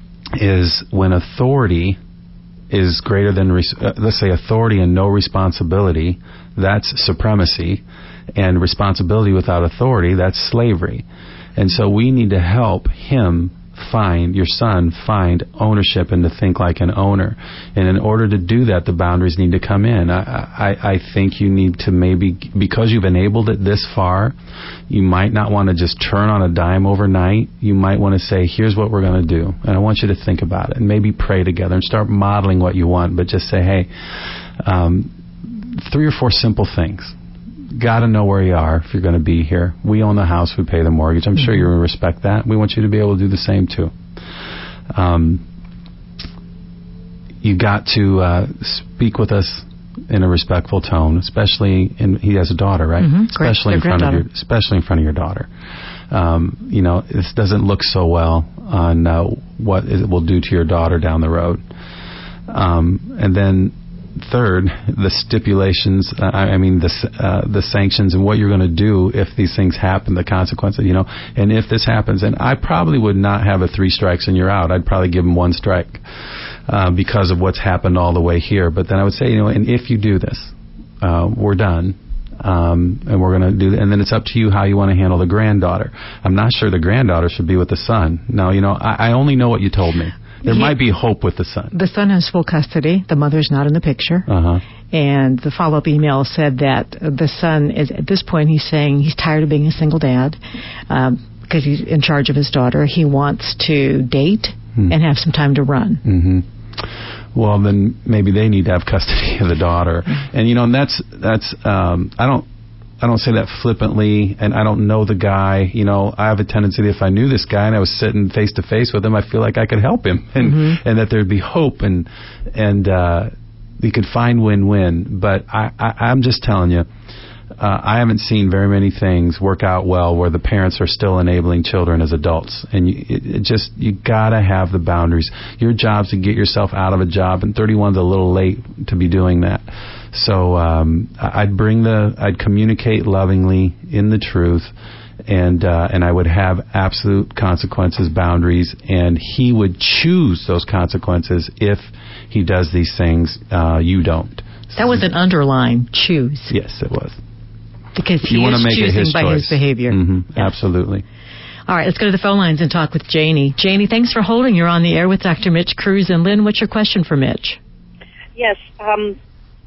is when authority is greater than, uh, let's say, authority and no responsibility, that's supremacy. And responsibility without authority, that's slavery. And so we need to help him find, your son, find ownership and to think like an owner. And in order to do that, the boundaries need to come in. I, I, I think you need to maybe, because you've enabled it this far, you might not want to just turn on a dime overnight. You might want to say, here's what we're going to do. And I want you to think about it and maybe pray together and start modeling what you want, but just say, hey, um, three or four simple things. got to know where you are if you're going to be here. We own the house. We pay the mortgage. I'm mm-hmm. sure you respect that. We want you to be able to do the same, too. Um, you got to uh, speak with us in a respectful tone, especially in, he has a daughter, right? Mm-hmm. Especially in front of your, especially in front of your daughter. Um, you know, this doesn't look so well on uh, what it will do to your daughter down the road. Um, and then third, the stipulations, uh, I mean, the, uh, the sanctions and what you're going to do if these things happen, the consequences, you know, and if this happens, and I probably would not have a three strikes and you're out. I'd probably give them one strike, uh, because of what's happened all the way here. But then I would say, you know, and if you do this, uh, we're done. Um, and we're going to do, and then it's up to you how you want to handle the granddaughter. I'm not sure the granddaughter should be with the son. Now, you know, I, I only know what you told me. There yeah. might be hope with the son. The son has full custody. The mother's not in the picture. Uh-huh. And the follow-up email said that the son is, at this point, he's saying he's tired of being a single dad um, because he's in charge of his daughter. He wants to date hmm. and have some time to run. Mm-hmm. Well, then maybe they need to have custody of the daughter. And, you know, and that's, that's um, I don't, I don't say that flippantly, and I don't know the guy. You know, I have a tendency that if I knew this guy and I was sitting face to face with him, I feel like I could help him, and mm-hmm. and that there'd be hope, and and uh, you could find win-win. But I, I, I'm just telling you, uh, I haven't seen very many things work out well where the parents are still enabling children as adults, and you, it, it just you gotta have the boundaries. Your job's to get yourself out of a job, and thirty-one's a little late to be doing that. So um, I'd bring the, I'd communicate lovingly in the truth, and uh, and I would have absolute consequences, boundaries, and he would choose those consequences if he does these things. Uh, you don't. That was an underline, choose. Yes, it was. Because he you is make choosing his by choice. his behavior. Mm-hmm. Yeah. Absolutely. All right, let's go to the phone lines and talk with Janie. Janie, thanks for holding. You're on the air with Doctor Mitch Kruse. And Lynn, what's your question for Mitch? Yes, um...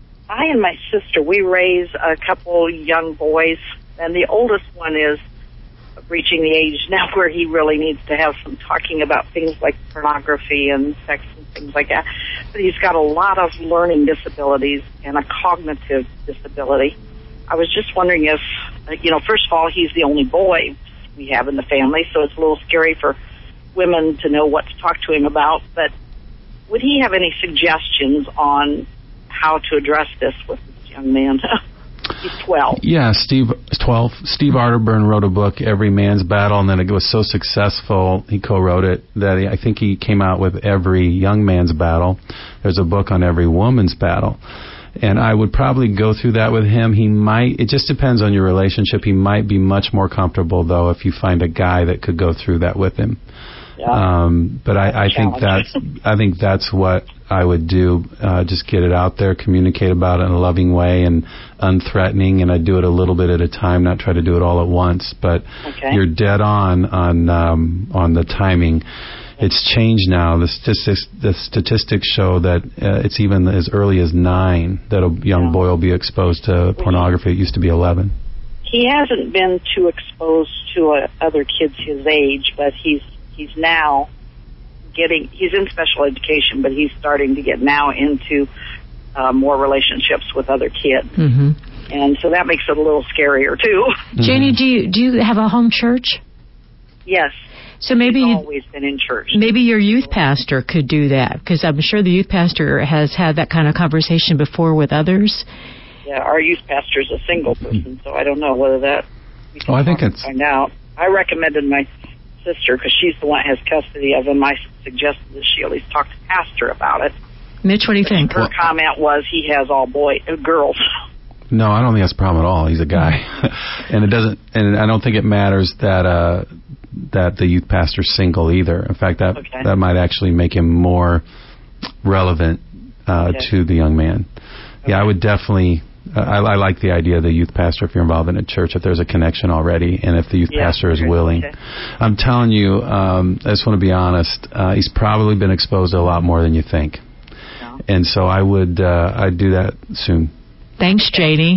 I and my sister, we raise a couple young boys, and the oldest one is reaching the age now where he really needs to have some talking about things like pornography and sex and things like that. But he's got a lot of learning disabilities and a cognitive disability. I was just wondering if, you know, first of all, he's the only boy we have in the family, so it's a little scary for women to know what to talk to him about. But would he have any suggestions on how to address this with this young man? He's twelve. Yeah, Steve, twelve. Steve Arterburn wrote a book, Every Man's Battle, and then it was so successful, he co-wrote it, that he, I think he came out with Every Young Man's Battle. There's a book on Every Woman's Battle. And I would probably go through that with him. He might, it just depends on your relationship. He might be much more comfortable, though, if you find a guy that could go through that with him. Yeah. Um, but I, I think that's, I think that's what I would do. Uh, just get it out there, communicate about it in a loving way and unthreatening, and I'd do it a little bit at a time, not try to do it all at once. But okay. You're dead on on um, on the timing. It's changed now. The statistics, the statistics show that uh, it's even as early as nine that a young yeah. boy will be exposed to pornography. It used to be eleven. He hasn't been too exposed to uh, other kids his age, but he's he's now getting, he's in special education, but he's starting to get now into uh, more relationships with other kids. Mm-hmm. And so that makes it a little scarier, too. Mm-hmm. Janie, do you, do you have a home church? Yes. So maybe he's always been in church. Maybe your youth pastor could do that, because I'm sure the youth pastor has had that kind of conversation before with others. Yeah, our youth pastor is a single person, so I don't know whether that we can oh, I think it's find out. I recommended my sister, because she's the one that has custody of him. I suggested that she at least talk to pastor about it. Mitch, what do you but think? Her well, comment was he has all boy uh, girls. No, I don't think that's a problem at all. He's a guy, and it doesn't. And I don't think it matters that uh, that the youth pastor's single either. In fact, that okay. that might actually make him more relevant uh, okay. to the young man. Okay. Yeah, I would definitely. Uh, I, I like the idea of the youth pastor if you're involved in a church, if there's a connection already, and if the youth yeah, pastor is okay. willing. Okay. I'm telling you, um, I just want to be honest. Uh, he's probably been exposed to a lot more than you think, no. and so I would uh, I'd do that soon. Thanks, Janie.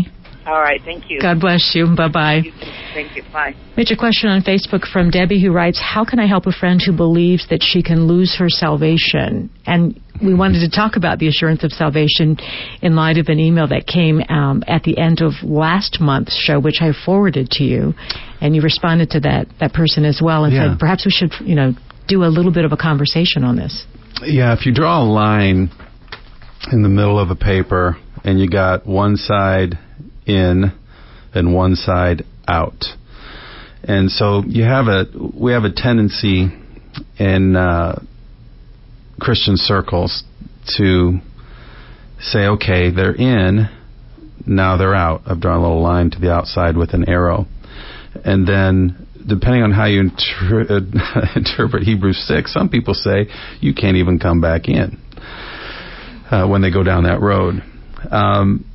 All right. Thank you. God bless you. Bye-bye. Thank you. Bye. Mitch, a question on Facebook from Debbie who writes, how can I help a friend who believes that she can lose her salvation? And we wanted to talk about the assurance of salvation in light of an email that came um, at the end of last month's show, which I forwarded to you. And you responded to that, that person as well and yeah. said, perhaps we should, you know, do a little bit of a conversation on this. Yeah, if you draw a line in the middle of a paper and you got one side in and one side out. And so you have a we have a tendency in uh, Christian circles to say, okay, they're in, now they're out. I've drawn a little line to the outside with an arrow. And then, depending on how you inter- interpret Hebrews six, some people say you can't even come back in uh, when they go down that road. Um,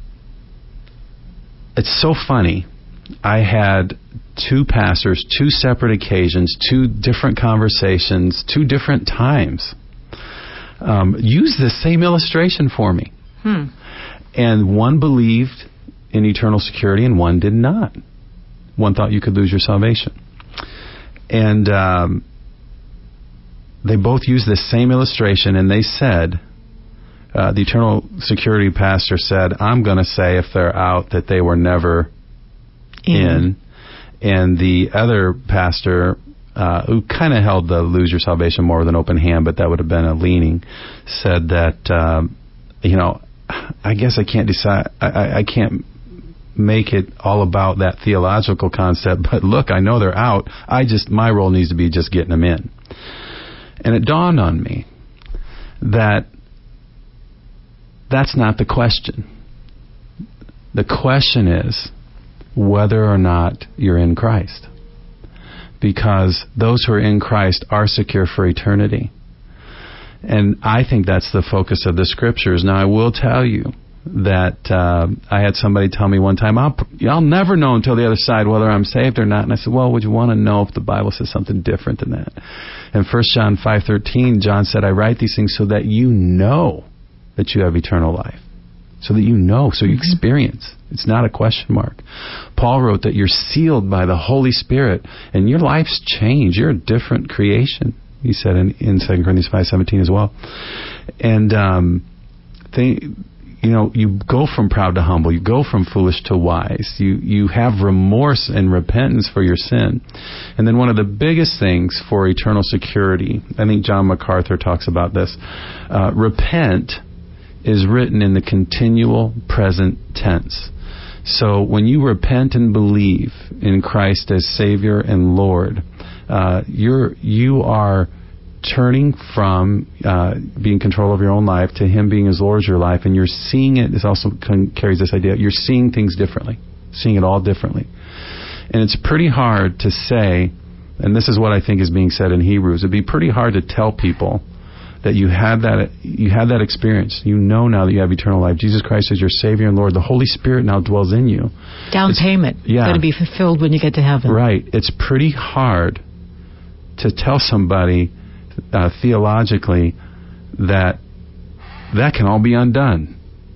it's so funny. I had two pastors, two separate occasions, two different conversations, two different times um, use this same illustration for me. Hmm. And one believed in eternal security and one did not. One thought you could lose your salvation. And um, they both used this same illustration, and they said, uh, the eternal security pastor said, I'm going to say if they're out that they were never in. in. And the other pastor, uh, who kind of held the lose your salvation more with an open hand, but that would have been a leaning, said that, um, you know, I guess I can't decide, I, I can't make it all about that theological concept, but look, I know they're out. I just, my role needs to be just getting them in. And it dawned on me that that's not the question. The question is whether or not you're in Christ. Because those who are in Christ are secure for eternity. And I think that's the focus of the Scriptures. Now, I will tell you that uh, I had somebody tell me one time, I'll, I'll never know until the other side whether I'm saved or not. And I said, well, would you want to know if the Bible says something different than that? In First John five thirteen, John said, I write these things so that you know that you have eternal life. So that you know, so you mm-hmm. experience. It's not a question mark. Paul wrote that you're sealed by the Holy Spirit and your life's changed. You're a different creation, he said in, in Second Corinthians five seventeen as well. And um, they, you know, you go from proud to humble. You go from foolish to wise. You you have remorse and repentance for your sin. And then one of the biggest things for eternal security, I think John MacArthur talks about this, uh, repent is written in the continual present tense. So when you repent and believe in Christ as Savior and Lord, uh, you're you are turning from uh, being in control of your own life to Him being as Lord of your life, and you're seeing it. This also con- carries this idea. You're seeing things differently, seeing it all differently, and it's pretty hard to say. And this is what I think is being said in Hebrews. It'd be pretty hard to tell people that you had that you had that experience. You know now that you have eternal life. Jesus Christ is your Savior and Lord. The Holy Spirit now dwells in you. Down it's, payment. Yeah. Going to be fulfilled when you get to heaven. Right. It's pretty hard to tell somebody uh, theologically that that can all be undone.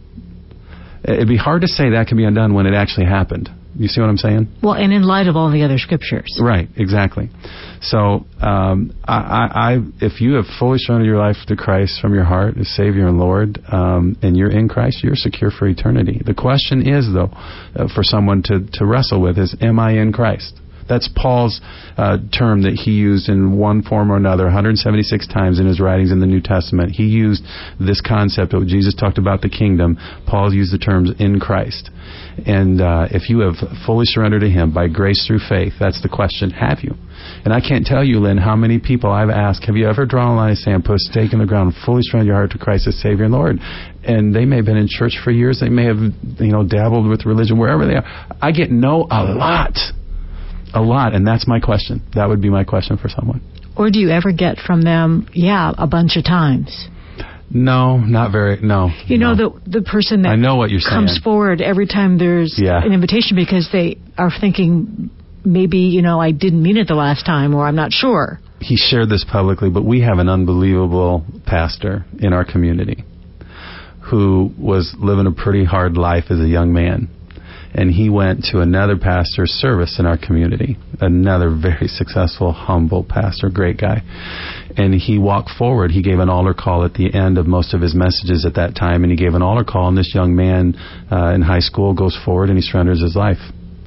It'd be hard to say that can be undone when it actually happened. You see what I'm saying? Well, and in light of all the other Scriptures. Right, exactly. So, um, I, I, if you have fully surrendered your life to Christ from your heart as Savior and Lord, um, and you're in Christ, you're secure for eternity. The question is, though, uh, for someone to, to wrestle with is, am I in Christ? That's Paul's uh, term that he used in one form or another one hundred seventy-six times in his writings in the New Testament. He used this concept of Jesus talked about the kingdom. Paul used the terms in Christ. And uh, if you have fully surrendered to Him by grace through faith, that's the question, have you? And I can't tell you, Lynn, how many people I've asked, have you ever drawn a line of sand, put a stake in the ground, fully surrendered your heart to Christ as Savior and Lord? And they may have been in church for years. They may have, you know, dabbled with religion, wherever they are. I get no a lot. A lot, and that's my question. That would be my question for someone. Or do you ever get from them, yeah, a bunch of times? No, not very, no. You no. know, the the person that I know what you're comes saying. forward every time there's yeah. an invitation because they are thinking, maybe, you know, I didn't mean it the last time, or I'm not sure. He shared this publicly, but we have an unbelievable pastor in our community who was living a pretty hard life as a young man. And he went to another pastor's service in our community, another very successful, humble pastor, great guy. And he walked forward. He gave an altar call at the end of most of his messages at that time, and he gave an altar call, and this young man uh, in high school goes forward and he surrenders his life.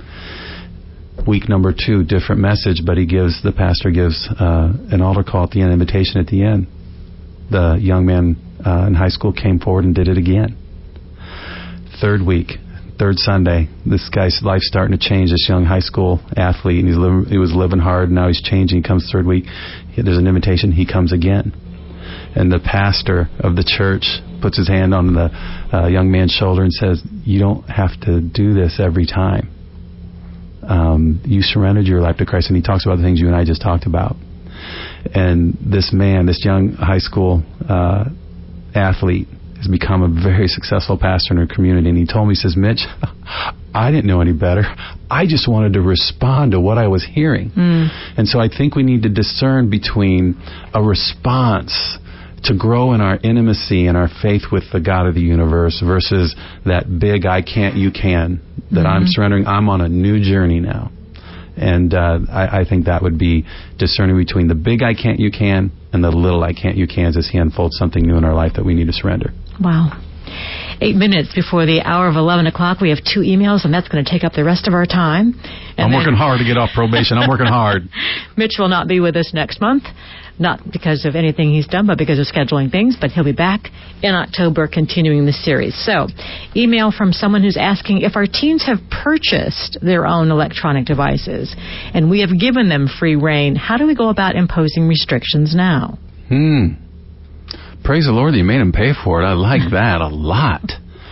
Week number two, different message, but he gives, the pastor gives uh, an altar call at the end, invitation at the end. The young man uh, in high school came forward and did it again. Third week, third Sunday, this guy's life's starting to change, this young high school athlete, and he's living, he was living hard, now he's changing. He comes third week, there's an invitation, he comes again. And the pastor of the church puts his hand on the uh, young man's shoulder and says, you don't have to do this every time. Um, you surrendered your life to Christ. And he talks about the things you and I just talked about. And this man, this young high school uh, athlete, has become a very successful pastor in our community. And he told me, he says, Mitch, I didn't know any better. I just wanted to respond to what I was hearing. Mm. And so I think we need to discern between a response to grow in our intimacy and our faith with the God of the universe versus that big I can't, you can, that mm-hmm. I'm surrendering. I'm on a new journey now. And uh, I, I think that would be discerning between the big I can't, you can, and the little I can't, you can, as he unfolds something new in our life that we need to surrender. Wow. Eight minutes before the hour of eleven o'clock, we have two emails, and that's going to take up the rest of our time. And I'm working hard to get off probation. I'm working hard. Mitch will not be with us next month, not because of anything he's done, but because of scheduling things. But he'll be back in October continuing the series. So, email from someone who's asking if our teens have purchased their own electronic devices, and we have given them free rein. How do we go about imposing restrictions now? Hmm. Praise the Lord that you made him pay for it. I like that a lot.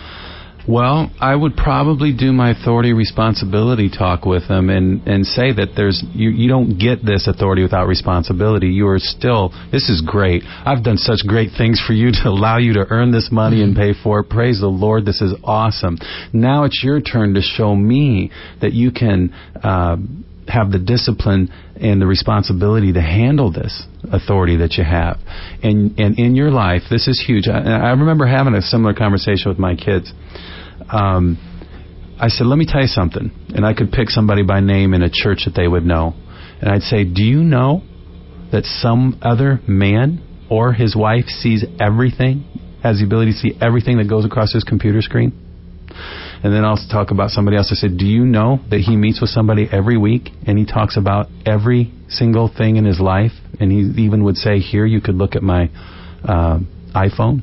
Well, I would probably do my authority responsibility talk with them and, and say that there's you, you don't get this authority without responsibility. You are still, this is great. I've done such great things for you to allow you to earn this money and pay for it. Praise the Lord. This is awesome. Now it's your turn to show me that you can uh, have the discipline and the responsibility to handle this authority that you have. And, and in your life, this is huge. I, I remember having a similar conversation with my kids. Um, I said, let me tell you something. And I could pick somebody by name in a church that they would know. And I'd say, do you know that some other man or his wife sees everything, has the ability to see everything that goes across his computer screen? And then I'll talk about somebody else. I said, do you know that he meets with somebody every week and he talks about every single thing in his life? And he even would say, here, you could look at my uh, iPhone.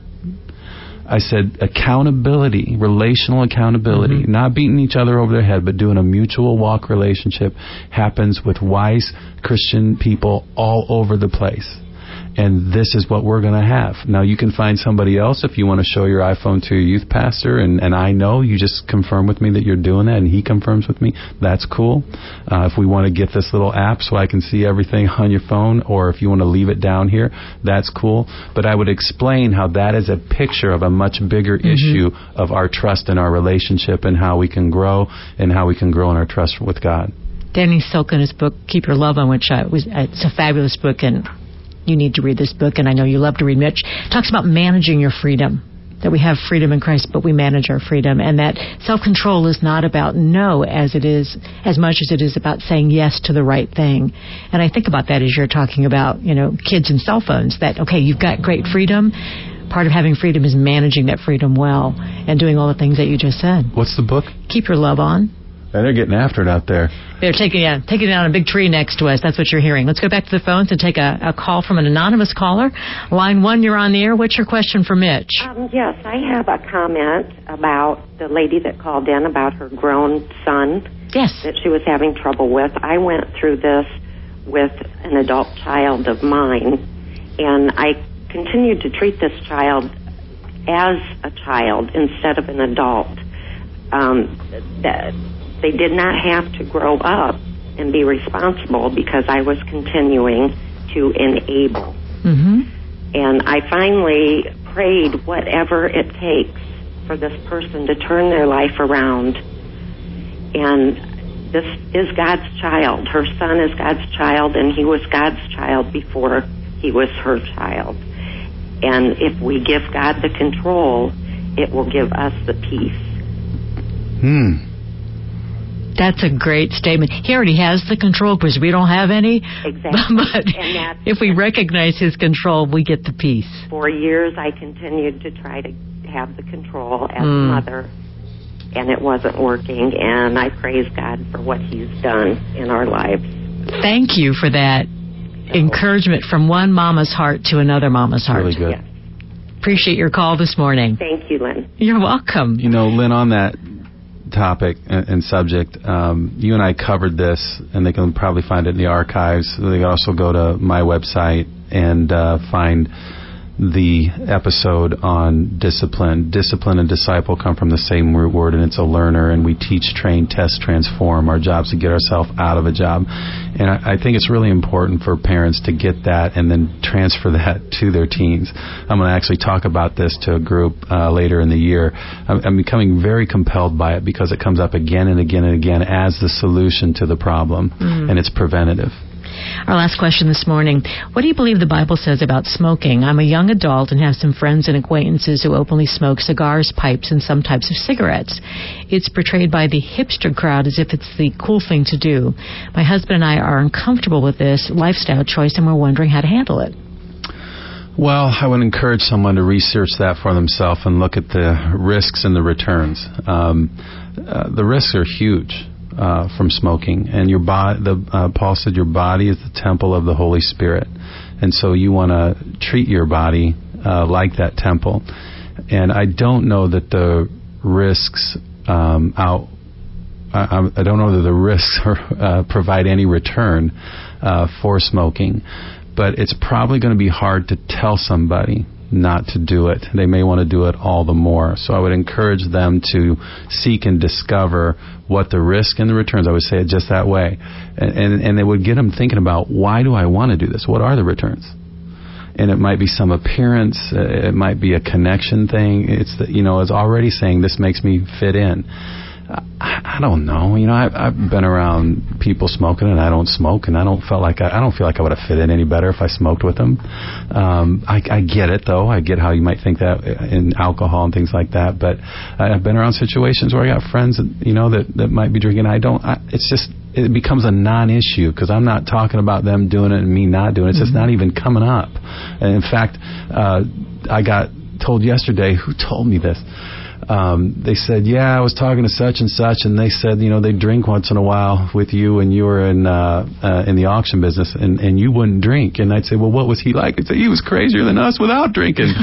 I said, accountability, relational accountability, mm-hmm. not beating each other over the head, but doing a mutual walk relationship happens with wise Christian people all over the place. And this is what we're going to have. Now, you can find somebody else if you want to show your iPhone to your youth pastor, and, and I know you just confirm with me that you're doing that, and he confirms with me. That's cool. Uh, if we want to get this little app so I can see everything on your phone, or if you want to leave it down here, that's cool. But I would explain how that is a picture of a much bigger mm-hmm. issue of our trust in our relationship and how we can grow and how we can grow in our trust with God. Danny Silk in his book, Keep Your Love On, which uh, was uh, it's a fabulous book, and you need to read this book, and I know you love to read, Mitch. Talks about managing your freedom, that we have freedom in Christ, but we manage our freedom, and that self-control is not about no as it is, as much as it is about saying yes to the right thing. And I think about that as you're talking about, you know, kids and cell phones, that, okay, you've got great freedom. Part of having freedom is managing that freedom well and doing all the things that you just said. What's the book? Keep Your Love On. And they're getting after it out there. They're taking, yeah, taking down a big tree next to us. That's what you're hearing. Let's go back to the phones and take a, a call from an anonymous caller. Line one, you're on the air. What's your question for Mitch? Um, yes, I have a comment about the lady that called in about her grown son. Yes. That she was having trouble with. I went through this with an adult child of mine, and I continued to treat this child as a child instead of an adult. Um, that They did not have to grow up and be responsible because I was continuing to enable. Mm-hmm. And I finally prayed whatever it takes for this person to turn their life around. And this is God's child. Her son is God's child, and he was God's child before he was her child. And if we give God the control, it will give us the peace. Hmm. That's a great statement. He already has the control because we don't have any. Exactly. But and if we recognize his control, we get the peace. For years, I continued to try to have the control as Mm. a mother, and it wasn't working, and I praise God for what he's done in our lives. Thank you for that So, encouragement from one mama's heart to another mama's heart. Really good. yes. Appreciate your call this morning. Thank you, Lynn. You're welcome. You know, Lynn, on that topic and, and subject, um, you and I covered this, and they can probably find it in the archives. They can also go to my website and uh, find the episode on discipline. Discipline and disciple come from the same root word, and it's a learner, and we teach, train, test, transform. Our job's to get ourselves out of a job. And I, I think it's really important for parents to get that and then transfer that to their teens. I'm going to actually talk about this to a group uh, later in the year. I'm, I'm becoming very compelled by it because it comes up again and again and again as the solution to the problem, mm. and it's preventative. Our last question this morning. What do you believe the Bible says about smoking? I'm a young adult and have some friends and acquaintances who openly smoke cigars, pipes, and some types of cigarettes. It's portrayed by the hipster crowd as if it's the cool thing to do. My husband and I are uncomfortable with this lifestyle choice, and we're wondering how to handle it. Well, I would encourage someone to research that for themselves and look at the risks and the returns. Um, uh, the risks are huge. Uh, from smoking, and your body. The uh, Paul said your body is the temple of the Holy Spirit, and so you want to treat your body uh, like that temple. And I don't know that the risks um, out. I, I don't know that the risks are, uh, provide any return uh, for smoking, but it's probably going to be hard to tell somebody not to do it. They may want to do it all the more. So I would encourage them to seek and discover what the risk and the returns. I would say it just that way. And, and, and it would get them thinking about, why do I want to do this? What are the returns? And it might be some appearance. Uh, it might be a connection thing. It's the, you know, it's already saying this makes me fit in. I, I don't know. You know, I, I've been around people smoking, and I don't smoke, and I don't felt like I, I don't feel like I would have fit in any better if I smoked with them. Um, I, I get it, though. I get how you might think that in alcohol and things like that. But I've been around situations where I got friends, that, you know, that that might be drinking. I don't. I, it's just it becomes a non-issue because I'm not talking about them doing it and me not doing it. It's mm-hmm. just not even coming up. And in fact, uh, I got told yesterday. Who told me this? Um, they said, yeah, I was talking to such and such, and they said, you know, they drink once in a while with you, and you were in uh, uh, in the auction business, and, and you wouldn't drink. And I'd say, well, what was he like? They'd say, he was crazier than us without drinking.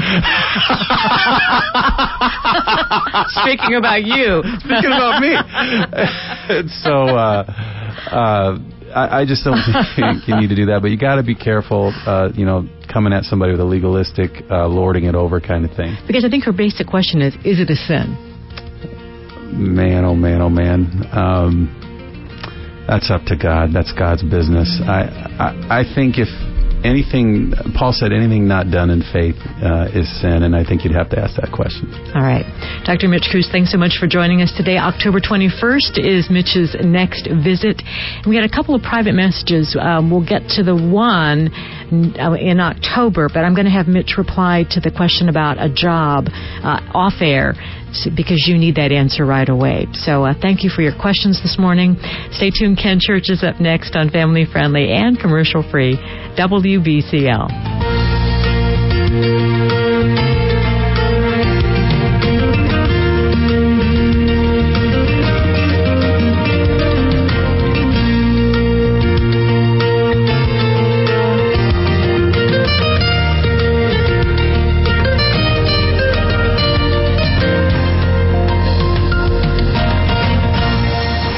Speaking about you. Speaking about me. And so uh, uh, I, I just don't think you need to do that. But you got to be careful, uh, you know, coming at somebody with a legalistic, uh, lording it over kind of thing. Because I think her basic question is, is it a sin? Man, oh man, oh man. Um, that's up to God. That's God's business. I, I, I think if anything, Paul said anything not done in faith uh, is sin, and I think you'd have to ask that question. All right. Doctor Mitch Kruse, thanks so much for joining us today. October twenty-first is Mitch's next visit. And we got a couple of private messages. Um, we'll get to the one in October, but I'm going to have Mitch reply to the question about a job uh, off air, because you need that answer right away. So uh, thank you for your questions this morning. Stay tuned. Ken Church is up next on Family Friendly and Commercial Free W B C L.